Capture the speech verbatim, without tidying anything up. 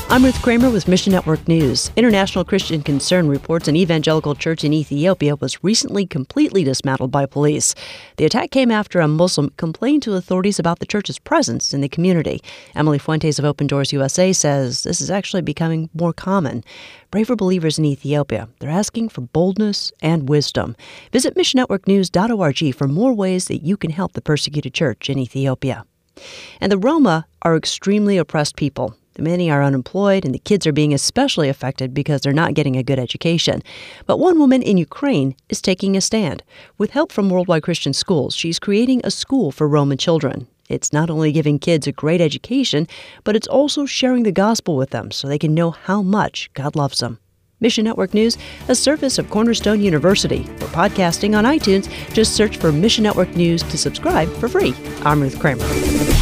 I'm Ruth Kramer with Mission Network News. International Christian Concern reports an evangelical church in Ethiopia was recently completely dismantled by police. The attack came after a Muslim complained to authorities about the church's presence in the community. Emily Fuentes of Open Doors U S A says this is actually becoming more common. Pray for believers in Ethiopia. They're asking for boldness and wisdom. Visit mission network news dot org for more ways that you can help the persecuted church in Ethiopia. And the Roma are extremely oppressed people. Many are unemployed, and the kids are being especially affected because they're not getting a good education. But one woman in Ukraine is taking a stand. With help from Worldwide Christian Schools, she's creating a school for Roma children. It's not only giving kids a great education, but it's also sharing the gospel with them so they can know how much God loves them. Mission Network News, a service of Cornerstone University. For podcasting on iTunes, just search for Mission Network News to subscribe for free. I'm Ruth Kramer.